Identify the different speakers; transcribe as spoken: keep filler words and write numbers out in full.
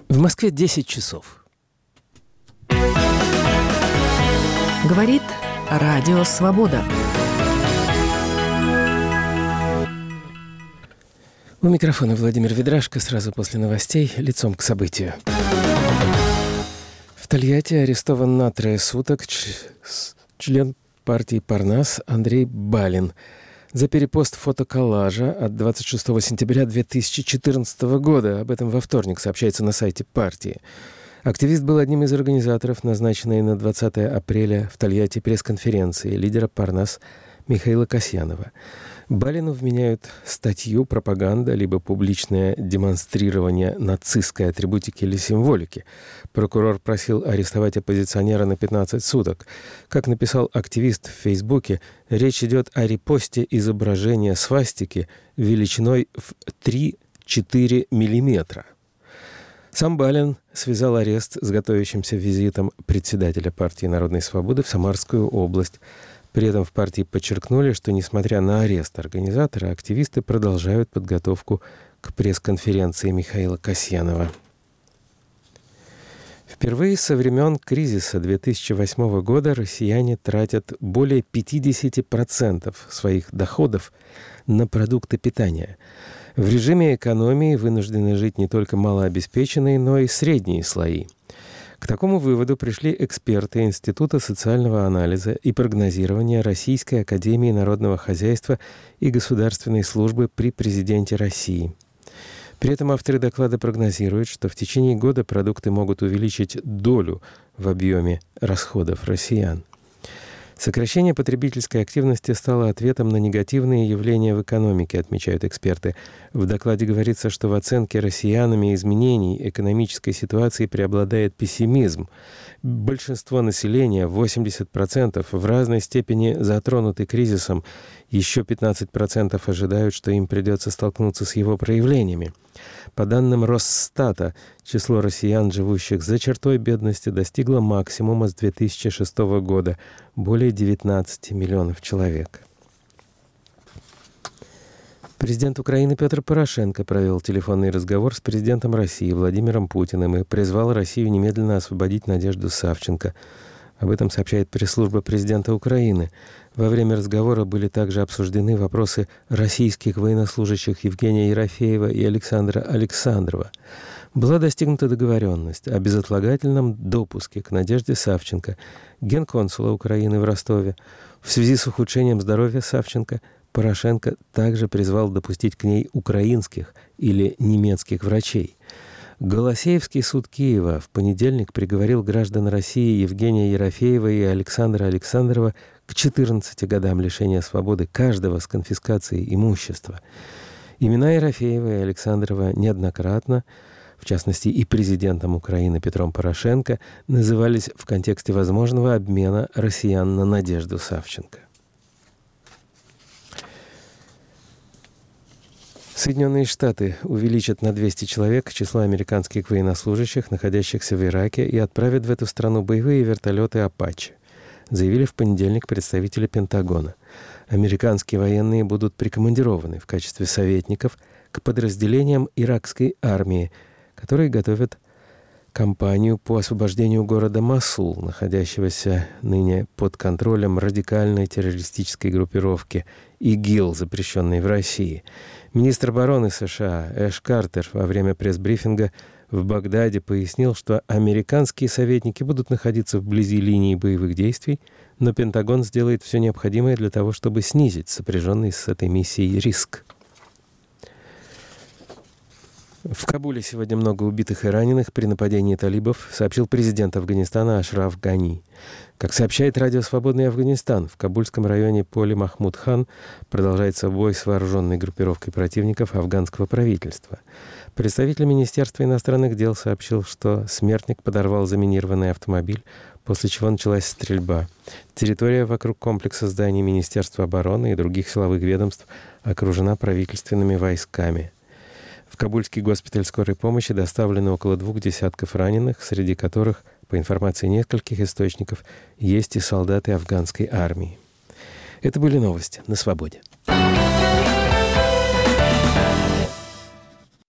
Speaker 1: В Москве десять часов.
Speaker 2: Говорит Радио Свобода.
Speaker 1: У микрофона Владимир Ведрашко. Сразу после новостей лицом к событию. В Тольятти арестован на трое суток член партии «Парнас» Андрей Балин за перепост фотоколлажа от двадцать шестого сентября две тысячи четырнадцатого года. Об этом во вторник сообщается на сайте партии. Активист был одним из организаторов, назначенной на двадцатое апреля в Тольятти пресс-конференции лидера «Парнас» Михаила Касьянова. Балину вменяют статью «Пропаганда» либо «Публичное демонстрирование нацистской атрибутики или символики». Прокурор просил арестовать оппозиционера на пятнадцать суток. Как написал активист в Фейсбуке, речь идет о репосте изображения свастики величиной в три-четыре миллиметра. Сам Балин связал арест с готовящимся визитом председателя партии «Народной свободы» в Самарскую область. При этом в партии подчеркнули, что, несмотря на арест организатора, активисты продолжают подготовку к пресс-конференции Михаила Касьянова. Впервые со времен кризиса две тысячи восьмого года россияне тратят более пятьдесят процентов своих доходов на продукты питания. В режиме экономии вынуждены жить не только малообеспеченные, но и средние слои. К такому выводу пришли эксперты Института социального анализа и прогнозирования Российской академии народного хозяйства и государственной службы при президенте России. При этом авторы доклада прогнозируют, что в течение года продукты могут увеличить долю в объеме расходов россиян. Сокращение потребительской активности стало ответом на негативные явления в экономике, отмечают эксперты. В докладе говорится, что в оценке россиянами изменений экономической ситуации преобладает пессимизм. Большинство населения, восемьдесят процентов, в разной степени затронуты кризисом. Еще пятнадцать процентов ожидают, что им придется столкнуться с его проявлениями. По данным Росстата, число россиян, живущих за чертой бедности, достигло максимума с две тысячи шестого года – более девятнадцать миллионов человек. Президент Украины Петр Порошенко провел телефонный разговор с президентом России Владимиром Путиным и призвал Россию немедленно освободить Надежду Савченко. Об этом сообщает пресс-служба президента Украины. Во время разговора были также обсуждены вопросы российских военнослужащих Евгения Ерофеева и Александра Александрова. Была достигнута договоренность о безотлагательном допуске к Надежде Савченко, генконсула Украины в Ростове. В связи с ухудшением здоровья Савченко Порошенко также призвал допустить к ней украинских или немецких врачей. Голосеевский суд Киева в понедельник приговорил граждан России Евгения Ерофеева и Александра Александрова к четырнадцати годам лишения свободы каждого с конфискацией имущества. Имена Ерофеева и Александрова неоднократно, в частности и президентом Украины Петром Порошенко, назывались в контексте возможного обмена россиян на Надежду Савченко. Соединенные Штаты увеличат на двести человек число американских военнослужащих, находящихся в Ираке, и отправят в эту страну боевые вертолеты «Апачи», заявили в понедельник представители Пентагона. Американские военные будут прикомандированы в качестве советников к подразделениям иракской армии, которые готовят кампанию по освобождению города Мосул, находящегося ныне под контролем радикальной террористической группировки ИГИЛ, запрещенной в России. Министр обороны США Эш Картер во время пресс-брифинга в Багдаде пояснил, что американские советники будут находиться вблизи линии боевых действий, но Пентагон сделает все необходимое для того, чтобы снизить сопряженный с этой миссией риск. В Кабуле сегодня много убитых и раненых при нападении талибов, сообщил президент Афганистана Ашраф Гани. Как сообщает Радио Свободный Афганистан, в Кабульском районе Поли Махмуд-хан продолжается бой с вооруженной группировкой противников афганского правительства. Представитель Министерства иностранных дел сообщил, что смертник подорвал заминированный автомобиль, после чего началась стрельба. Территория вокруг комплекса зданий Министерства обороны и других силовых ведомств окружена правительственными войсками. В Кабульский госпиталь скорой помощи доставлено около двух десятков раненых, среди которых, по информации нескольких источников, есть и солдаты афганской армии. Это были новости на Свободе.